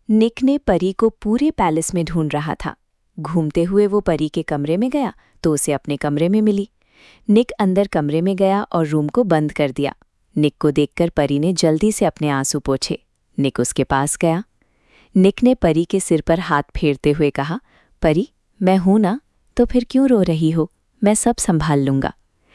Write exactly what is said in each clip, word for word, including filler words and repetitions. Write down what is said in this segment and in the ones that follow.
निक ने परी को पूरे पैलेस में ढूंढ रहा था। घूमते हुए वो परी के कमरे में गया तो उसे अपने कमरे में मिली। निक अंदर कमरे में गया और रूम को बंद कर दिया। निक को देखकर परी ने जल्दी से अपने आंसू पोंछे। निक उसके पास गया। निक ने परी के सिर पर हाथ फेरते हुए कहा, परी, मैं हूं ना, तो फिर क्यों रो रही हो? मैं सब संभाल लूंगा।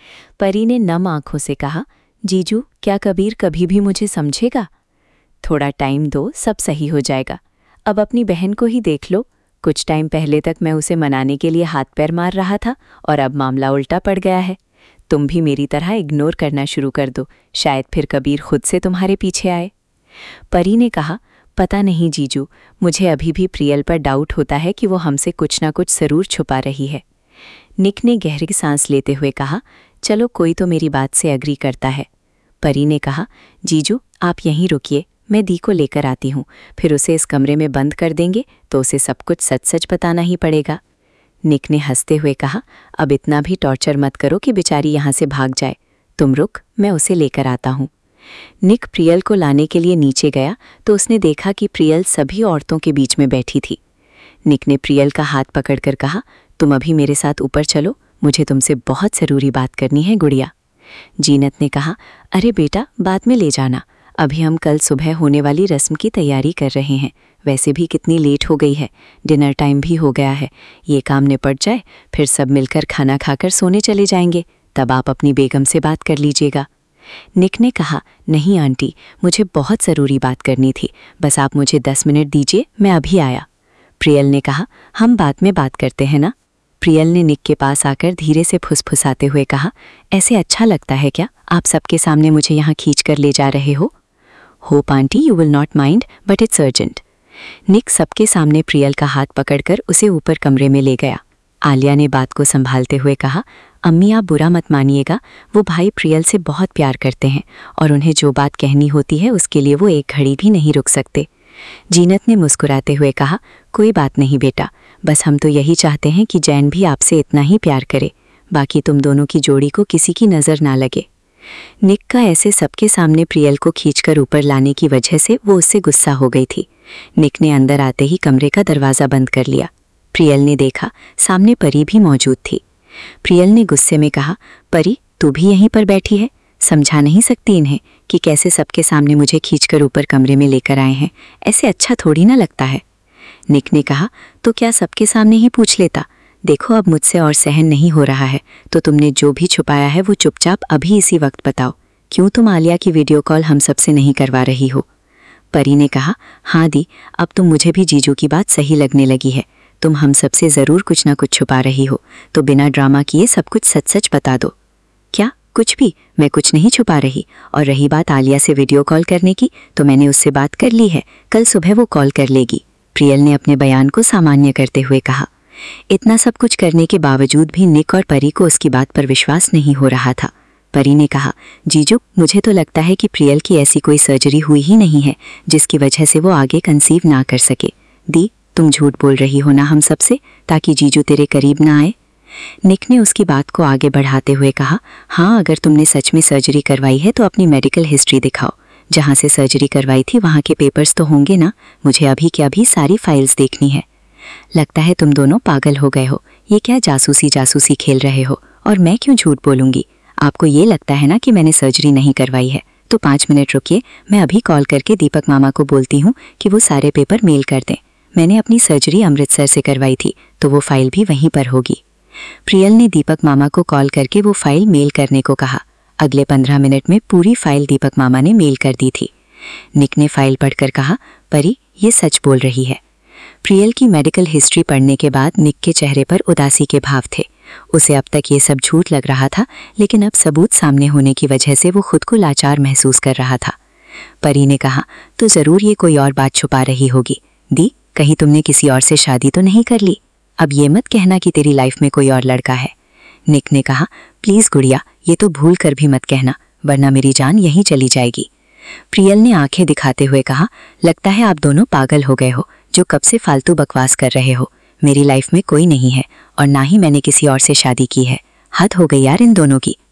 परी ने नम आंखों से कहा, जीजू, क्या कबीर कभी भी मुझे समझेगा? थोड़ा टाइम दो, सब सही हो जाएगा। अब अपनी बहन को ही देख लो। कुछ टाइम पहले तक मैं उसे मनाने के लिए हाथ पैर मार रहा था और अब मामला उल्टा पड़ गया है। तुम भी मेरी तरह इग्नोर करना शुरू कर दो, शायद फिर कबीर खुद से तुम्हारे पीछे आए। परी ने कहा, पता नहीं जीजू, मुझे अभी भी प्रियल पर डाउट होता है कि वो हमसे कुछ ना कुछ जरूर छुपा रही है। निक ने गहरी सांस लेते हुए कहा, चलो कोई तो मेरी बात से अग्री करता है। परी ने कहा, जीजू आप यहीं रुकिए, मैं दी को लेकर आती हूँ, फिर उसे इस कमरे में बंद कर देंगे तो उसे सब कुछ सच सच बताना ही पड़ेगा। निक ने हंसते हुए कहा, अब इतना भी टॉर्चर मत करो कि बेचारी यहाँ से भाग जाए। तुम रुक, मैं उसे लेकर आता हूँ। निक प्रियल को लाने के लिए नीचे गया तो उसने देखा कि प्रियल सभी औरतों के बीच में बैठी थी। निक ने प्रियल का हाथ पकड़कर कहा, तुम अभी मेरे साथ ऊपर चलो, मुझे तुमसे बहुत ज़रूरी बात करनी है गुड़िया। जीनत ने कहा, अरे बेटा, बाद में ले जाना, अभी हम कल सुबह होने वाली रस्म की तैयारी कर रहे हैं। वैसे भी कितनी लेट हो गई है, डिनर टाइम भी हो गया है। ये काम निपट जाए, फिर सब मिलकर खाना खाकर सोने चले जाएंगे, तब आप अपनी बेगम से बात कर लीजिएगा। निक ने कहा, नहीं आंटी, मुझे बहुत ज़रूरी बात करनी थी, बस आप मुझे दस मिनट दीजिए, मैं अभी आया। प्रियल ने कहा, हम बाद में बात करते हैं ना। प्रियल ने निक के पास आकर धीरे से फुसफुसाते हुए कहा, ऐसे अच्छा लगता है क्या? आप सबके सामने मुझे यहाँ खींच कर ले जा रहे हो? Hope aunty you will not mind, but it's urgent. Nick सबके सामने प्रियल का हाथ पकड़कर उसे ऊपर कमरे में ले गया। आलिया ने बात को संभालते हुए कहा, अम्मी आप बुरा मत मानिएगा, वो भाई प्रियल से बहुत प्यार करते हैं और उन्हें जो बात कहनी होती है उसके लिए वो एक घड़ी भी नहीं रुक सकते। जीनत ने मुस्कुराते हुए कहा, कोई बात नहीं बेटा, बस हम तो यही चाहते हैं कि जैन भी आपसे इतना ही प्यार करे, बाकी तुम दोनों की जोड़ी को किसी की नज़र ना लगे। निक का ऐसे सबके सामने प्रियल को खींचकर ऊपर लाने की वजह से वो उससे गुस्सा हो गई थी। निक ने अंदर आते ही कमरे का दरवाज़ा बंद कर लिया। प्रियल ने देखा सामने परी भी मौजूद थी। प्रियल ने गुस्से में कहा, परी, तू भी यहीं पर बैठी है? समझा नहीं सकती इन्हें कि कैसे सबके सामने मुझे खींचकर ऊपर कमरे में लेकर आए हैं? ऐसे अच्छा थोड़ी ना लगता है। निक ने कहा, तो क्या सबके सामने ही पूछ लेता? देखो अब मुझसे और सहन नहीं हो रहा है, तो तुमने जो भी छुपाया है वो चुपचाप अभी इसी वक्त बताओ। क्यों तुम आलिया की वीडियो कॉल हम सबसे नहीं करवा रही हो? परी ने कहा, हाँ दी, अब तुम मुझे भी जीजू की बात सही लगने लगी है। तुम हम सबसे ज़रूर कुछ ना कुछ छुपा रही हो, तो बिना ड्रामा किए सब कुछ सच सच बता दो। क्या? कुछ भी? मैं कुछ नहीं छुपा रही। और रही बात आलिया से वीडियो कॉल करने की, तो मैंने उससे बात कर ली है, कल सुबह वो कॉल कर लेगी। प्रियल ने अपने बयान को सामान्य करते हुए कहा। इतना सब कुछ करने के बावजूद भी निक और परी को उसकी बात पर विश्वास नहीं हो रहा था। परी ने कहा, जीजू, मुझे तो लगता है कि प्रियल की ऐसी कोई सर्जरी हुई ही नहीं है जिसकी वजह से वो आगे कंसीव ना कर सके। दी, तुम झूठ बोल रही हो ना हम सबसे, ताकि जीजू तेरे करीब ना आए? निक ने उसकी बात को आगे बढ़ाते हुए कहा, हाँ, अगर तुमने सच में सर्जरी करवाई है तो अपनी मेडिकल हिस्ट्री दिखाओ। जहाँ से सर्जरी करवाई थी वहाँ के पेपर्स तो होंगे ना? मुझे अभी के अभी सारी फाइल्स देखनी है। लगता है तुम दोनों पागल हो गए हो। ये क्या जासूसी जासूसी खेल रहे हो? और मैं क्यों झूठ बोलूँगी? आपको ये लगता है ना कि मैंने सर्जरी नहीं करवाई है? तो पाँच मिनट रुकिए, मैं अभी कॉल करके दीपक मामा को बोलती हूँ कि वो सारे पेपर मेल कर दें। मैंने अपनी सर्जरी अमृतसर से करवाई थी, तो वो फाइल भी वहीं पर होगी। प्रियल ने दीपक मामा को कॉल करके वो फाइल मेल करने को कहा। अगले पंद्रह मिनट में पूरी फाइल दीपक मामा ने मेल कर दी थी। निक ने फाइल पढ़कर कहा, परी, ये सच बोल रही है। प्रियल की मेडिकल हिस्ट्री पढ़ने के बाद निक के चेहरे पर उदासी के भाव थे। उसे अब तक ये सब झूठ लग रहा था, लेकिन अब सबूत सामने होने की वजह से वो खुद को लाचार महसूस कर रहा था। परी ने कहा, तो ज़रूर ये कोई और बात छुपा रही होगी। दी, कहीं तुमने किसी और से शादी तो नहीं कर ली? अब ये मत कहना कि तेरी लाइफ में कोई और लड़का है। निक ने कहा, प्लीज़ गुड़िया, ये तो भूल कर भी मत कहना, वरना मेरी जान यहीं चली जाएगी। प्रियल ने आंखें दिखाते हुए कहा, लगता है आप दोनों पागल हो गए हो, जो कब से फालतू बकवास कर रहे हो। मेरी लाइफ में कोई नहीं है और ना ही मैंने किसी और से शादी की है। हद हो गई यार इन दोनों की,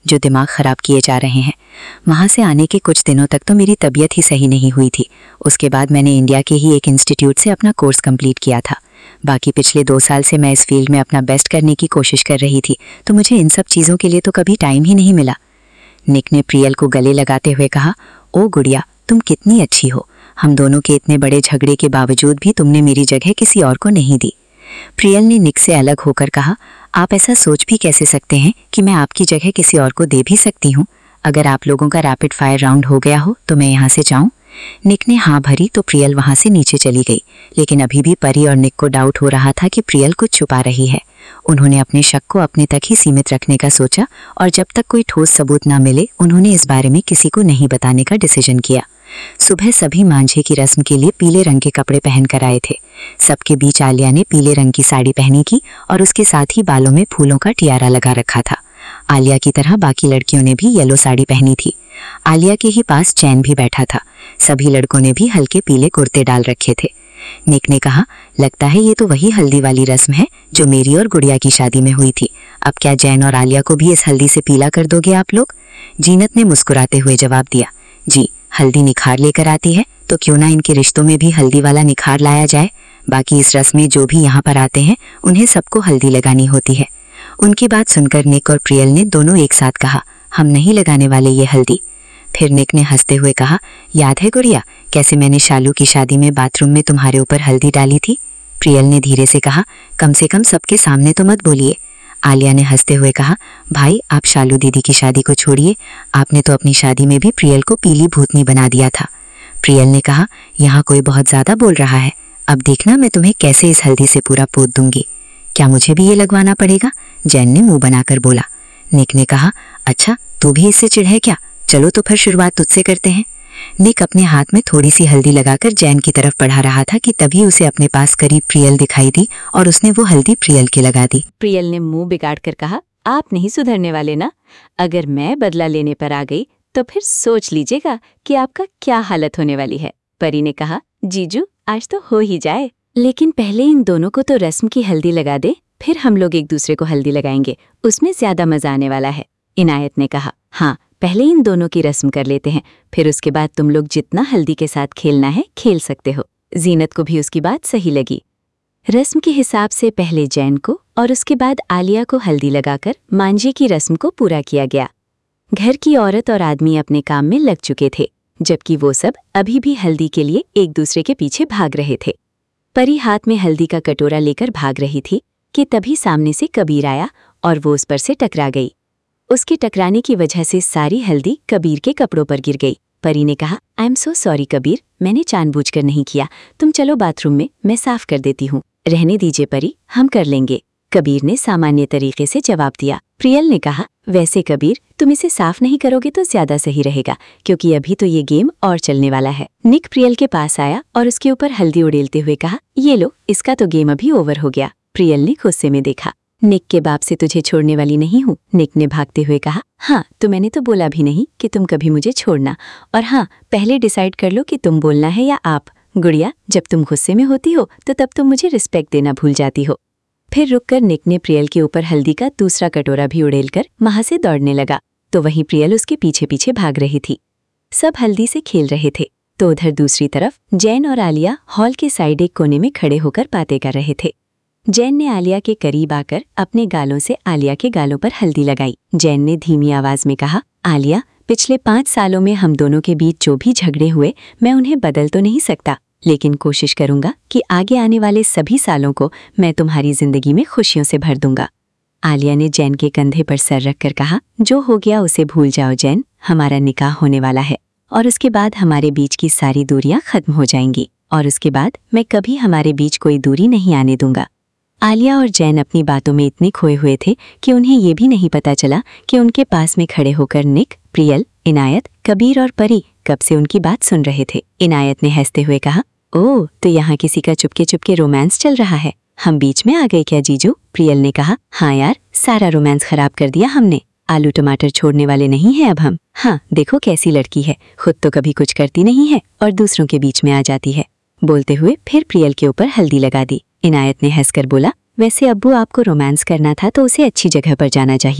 जो दिमाग ख़राब किए जा रहे हैं। वहाँ से आने के कुछ दिनों तक तो मेरी तबीयत ही सही नहीं हुई थी। उसके बाद मैंने इंडिया के ही एक इंस्टीट्यूट से अपना कोर्स कंप्लीट किया था। बाकी पिछले दो साल से मैं इस फील्ड में अपना बेस्ट करने की कोशिश कर रही थी, तो मुझे इन सब चीज़ों के लिए तो कभी टाइम ही नहीं मिला। निक ने प्रियल को गले लगाते हुए कहा, ओ गुड़िया, तुम कितनी अच्छी हो। हम दोनों के इतने बड़े झगड़े के बावजूद भी तुमने मेरी जगह किसी और को नहीं दी। प्रियल ने निक से अलग होकर कहा, आप ऐसा सोच भी कैसे सकते हैं कि मैं आपकी जगह किसी और को दे भी सकती हूँ? अगर आप लोगों का रैपिड फायर राउंड हो गया हो तो मैं यहाँ से जाऊँ? निक ने हाँ भरी तो प्रियल वहाँ से नीचे चली गई, लेकिन अभी भी परी और निक को डाउट हो रहा था कि प्रियल कुछ छुपा रही है। उन्होंने अपने शक को अपने तक ही सीमित रखने का सोचा और जब तक कोई ठोस सबूत ना मिले उन्होंने इस बारे में किसी को नहीं बताने का डिसीजन किया। सुबह सभी मांझे की रस्म के लिए पीले रंग के कपड़े पहन कर आए थे। सबके बीच आलिया ने पीले रंग की साड़ी पहनी थी और उसके साथ ही बालों में फूलों का टियारा लगा रखा था। आलिया की तरह बाकी लड़कियों ने भी येलो साड़ी पहनी थी। आलिया के ही पास चैन भी बैठा था। सभी लड़कों ने भी हल्के पीले कुर्ते डाल रखे थे। निक ने कहा, लगता है ये तो वही हल्दी वाली रस्म है जो मेरी और गुड़िया की शादी में हुई थी। अब क्या जैन और आलिया को भी इस हल्दी से पीला कर दोगे आप लोग? जीनत ने मुस्कुराते हुए जवाब दिया, जी, हल्दी निखार लेकर आती है तो क्यों ना इनके रिश्तों में भी हल्दी वाला निखार लाया जाए। बाकी इस रस्म में जो भी यहाँ पर आते हैं उन्हें सबको हल्दी लगानी होती है। उनकी बात सुनकर निक और प्रियल ने दोनों एक साथ कहा, हम नहीं लगाने वाले ये हल्दी। फिर निक ने हंसते हुए कहा, याद है गुड़िया, कैसे मैंने शालू की शादी में बाथरूम में तुम्हारे ऊपर हल्दी डाली थी? प्रियल ने धीरे से कहा, कम से कम सबके सामने तो मत बोलिए। आलिया ने हंसते हुए कहा, भाई आप शालू दीदी की शादी को छोड़िए, आपने तो अपनी शादी में भी प्रियल को पीली भूतनी बना दिया था। प्रियल ने कहा, यहाँ कोई बहुत ज्यादा बोल रहा है, अब देखना मैं तुम्हें कैसे इस हल्दी से पूरा पोत दूंगी। क्या मुझे भी ये लगवाना पड़ेगा? जैन ने मुंह बनाकर बोला। निक ने कहा, अच्छा तू भी इससे चिढ़ है क्या? चलो तो फिर शुरुआत तुझसे करते हैं। निक अपने हाथ में थोड़ी सी हल्दी लगाकर जैन की तरफ बढ़ा रहा था कि तभी उसे अपने पास करीब प्रियल दिखाई दी और उसने वो हल्दी प्रियल के लगा दी। प्रियल ने मुंह बिगाड़ कर कहा, आप नहीं सुधरने वाले ना? अगर मैं बदला लेने पर आ गई तो फिर सोच लीजिएगा कि आपका क्या हालत होने वाली है। परी ने कहा, जीजू आज तो हो ही जाए, लेकिन पहले इन दोनों को तो रस्म की हल्दी लगा दे, फिर हम लोग एक दूसरे को हल्दी लगाएंगे, उसमें ज्यादा मजा आने वाला है। इनायत ने कहा, हाँ पहले इन दोनों की रस्म कर लेते हैं, फिर उसके बाद तुम लोग जितना हल्दी के साथ खेलना है खेल सकते हो। जीनत को भी उसकी बात सही लगी। रस्म के हिसाब से पहले जैन को और उसके बाद आलिया को हल्दी लगाकर मांझे की रस्म को पूरा किया गया। घर की औरत और आदमी अपने काम में लग चुके थे, जबकि वो सब अभी भी हल्दी के लिए एक दूसरे के पीछे भाग रहे थे। परी हाथ में हल्दी का कटोरा लेकर भाग रही थी कि तभी सामने से कबीर आया और वो उस पर से टकरा गई। उसके टकराने की वजह से सारी हल्दी कबीर के कपड़ों पर गिर गई। परी ने कहा, I am so sorry Kabir, मैंने जानबूझकर नहीं किया, तुम चलो बाथरूम में, मैं साफ कर देती हूँ। रहने दीजिए परी, हम कर लेंगे, कबीर ने सामान्य तरीके से जवाब दिया। प्रियल ने कहा, वैसे कबीर तुम इसे साफ नहीं करोगे तो ज्यादा सही रहेगा, क्योंकि अभी तो ये गेम और चलने वाला है। निक प्रियल के पास आया और उसके ऊपर हल्दी उड़ेलते हुए कहा, ये लो, इसका तो गेम अभी ओवर हो गया। प्रियल ने गुस्से में देखा। निक के बाप से तुझे छोड़ने वाली नहीं हूँ, निक ने भागते हुए कहा। हाँ, तो मैंने तो बोला भी नहीं कि तुम कभी मुझे छोड़ना, और हाँ, पहले डिसाइड कर लो कि तुम बोलना है या आप। गुड़िया, जब तुम गुस्से में होती हो तो तब तुम मुझे रिस्पेक्ट देना भूल जाती हो। फिर रुककर निक ने प्रियल के ऊपर हल्दी का दूसरा कटोरा भी उड़ेलकर वहां से दौड़ने लगा, तो वहीं प्रियल उसके पीछे पीछे भाग रही थी। सब हल्दी से खेल रहे थे, तो उधर दूसरी तरफ जैन और आलिया हॉल के साइड एक कोने में खड़े होकर बातें कर रहे थे। जैन ने आलिया के करीब आकर अपने गालों से आलिया के गालों पर हल्दी लगाई। जैन ने धीमी आवाज में कहा, आलिया, पिछले पाँच सालों में हम दोनों के बीच जो भी झगड़े हुए मैं उन्हें बदल तो नहीं सकता, लेकिन कोशिश करूंगा कि आगे आने वाले सभी सालों को मैं तुम्हारी जिंदगी में खुशियों से भर दूंगा। आलिया ने जैन के कंधे पर सर रखकर कहा, जो हो गया उसे भूल जाओ जैन, हमारा निकाह होने वाला है और उसके बाद हमारे बीच की सारी दूरियां खत्म हो जाएंगी, और उसके बाद मैं कभी हमारे बीच कोई दूरी नहीं आने दूंगा। आलिया और जैन अपनी बातों में इतने खोए हुए थे कि उन्हें ये भी नहीं पता चला कि उनके पास में खड़े होकर निक, प्रियल, इनायत, कबीर और परी कब से उनकी बात सुन रहे थे। इनायत ने हंसते हुए कहा, ओह, तो यहाँ किसी का चुपके चुपके रोमांस चल रहा है, हम बीच में आ गए क्या जीजू? प्रियल ने कहा, हाँ यार, सारा रोमांस खराब कर दिया हमने, आलू टमाटर छोड़ने वाले नहीं हैं अब हम। हाँ, देखो कैसी लड़की है, खुद तो कभी कुछ करती नहीं है और दूसरों के बीच में आ जाती है। बोलते हुए फिर प्रियल के ऊपर हल्दी लगा दी। इनायत ने हंसकर बोला, वैसे अब्बू आपको रोमांस करना था तो उसे अच्छी जगह पर जाना चाहिए था,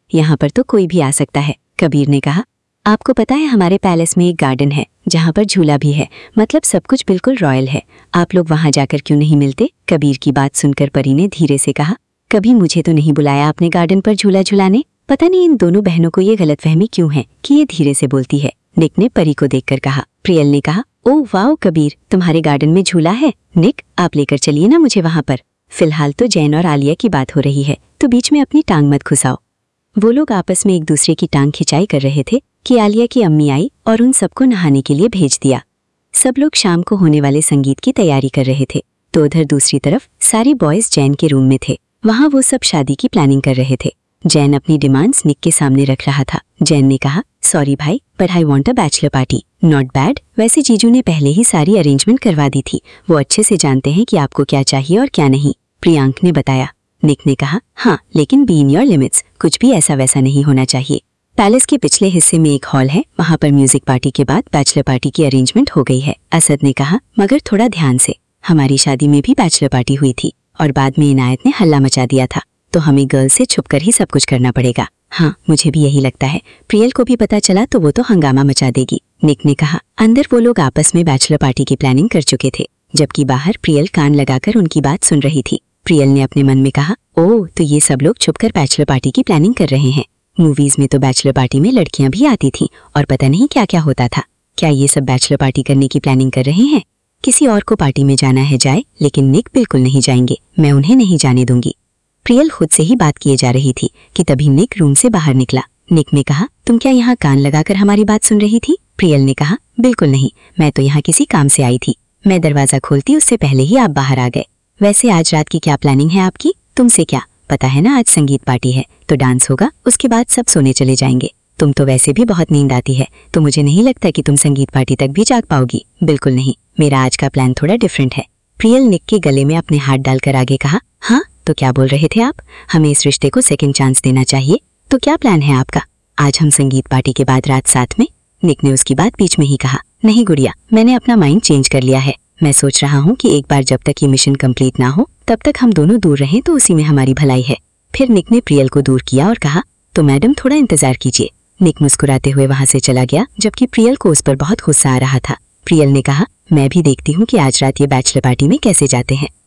यहाँ पर तो कोई भी आ सकता है। कबीर ने कहा, आपको पता है हमारे पैलेस में एक गार्डन है जहाँ पर झूला भी है, मतलब सब कुछ बिल्कुल रॉयल है। आप लोग वहाँ जाकर क्यों नहीं मिलते? कबीर की बात सुनकर परी ने धीरे से कहा, कभी मुझे तो नहीं बुलाया आपने गार्डन पर झूला झुलाने। पता नहीं इन दोनों बहनों को ये गलतफहमी क्यों है कि ये धीरे से बोलती है। निक ने परी को देखकर कहा। प्रियल ने कहा, ओह वाओ कबीर, तुम्हारे गार्डन में झूला है। निक, आप लेकर चलिए ना मुझे वहाँ पर। फिलहाल तो जैन और आलिया की बात हो रही है, तो बीच में अपनी टांग मत घुसाओ। वो लोग आपस में एक दूसरे की टांग खिंचाई कर रहे थे कि आलिया की अम्मी आई और उन सबको नहाने के लिए भेज दिया। सब लोग शाम को होने वाले संगीत की तैयारी कर रहे थे, तो उधर दूसरी तरफ सारे बॉयज जैन के रूम में थे। वहाँ वो सब शादी की प्लानिंग कर रहे थे। जैन अपनी डिमांड्स निक के सामने रख रहा था। जैन ने कहा, सॉरी भाई, but I want a bachelor party. Not bad. वैसे जीजू ने पहले ही सारी अरेंजमेंट करवा दी थी, वो अच्छे से जानते हैं कि आपको क्या चाहिए और क्या नहीं, प्रियांक ने बताया। निक ने कहा, हाँ, लेकिन बी इन योर लिमिट्स, कुछ भी ऐसा वैसा नहीं होना चाहिए। पैलेस के पिछले हिस्से में एक हॉल है, वहाँ पर म्यूजिक पार्टी के बाद बैचलर पार्टी की अरेंजमेंट हो गई है। असद ने कहा, मगर थोड़ा ध्यान से, हमारी शादी में भी बैचलर पार्टी हुई थी और बाद में इनायत ने हल्ला मचा दिया था, तो हमें गर्ल्स से छुपकर ही सब कुछ करना पड़ेगा। हाँ, मुझे भी यही लगता है। प्रियल को भी पता चला तो वो तो हंगामा मचा देगी। निक ने कहा। अंदर वो लोग आपस में बैचलर पार्टी की प्लानिंग कर चुके थे, जबकि बाहर प्रियल कान लगाकर उनकी बात सुन रही थी। प्रियल ने अपने मन में कहा, ओह, तो ये सब लोग छुपकर बैचलर पार्टी की प्लानिंग कर रहे हैं। मूवीज में तो बैचलर पार्टी में लड़कियां भी आती थीं और पता नहीं क्या क्या होता था। क्या ये सब बैचलर पार्टी करने की प्लानिंग कर रहे हैं? किसी और को पार्टी में जाना है जाए, लेकिन निक बिल्कुल नहीं जाएंगे। मैं उन्हें नहीं जाने दूंगी। प्रियल खुद से ही बात किए जा रही थी कि तभी निक रूम से बाहर निकला। निक ने कहा, तुम क्या यहाँ कान लगाकर हमारी बात सुन रही थी? प्रियल ने कहा, बिल्कुल नहीं, मैं तो यहाँ किसी काम से आई थी। मैं दरवाजा खोलती उससे पहले ही आप बाहर आ गए। वैसे आज रात की क्या प्लानिंग है आपकी? तुमसे क्या पता है ना, आज संगीत पार्टी है तो डांस होगा, उसके बाद सब सोने चले जाएंगे। तुम तो वैसे भी बहुत नींद आती है, तो मुझे नहीं लगता कि तुम संगीत पार्टी तक भी जाग पाओगी। बिल्कुल नहीं, मेरा आज का प्लान थोड़ा डिफरेंट है। प्रियल निक के गले में अपने हाथ डालकर आगे कहा, हाँ, तो क्या बोल रहे थे आप? हमें इस रिश्ते को सेकंड चांस देना चाहिए। तो क्या प्लान है आपका? आज हम संगीत पार्टी के बाद रात साथ में? निक ने उसकी बात बीच में ही कहा। नहीं गुड़िया, मैंने अपना माइंड चेंज कर लिया है। मैं सोच रहा हूँ कि एक बार जब तक ये मिशन कंप्लीट ना हो तब तक हम दोनों दूर रहें, तो उसी में हमारी भलाई है। फिर निक ने प्रियल को दूर किया और कहा, तो मैडम थोड़ा इंतजार कीजिए। निक मुस्कुराते हुए वहां से चला गया, जबकि प्रियल को उस पर बहुत गुस्सा आ रहा था। प्रियल ने कहा, मैं भी देखती हूँ कि आज रात ये बैचलर पार्टी में कैसे जाते हैं।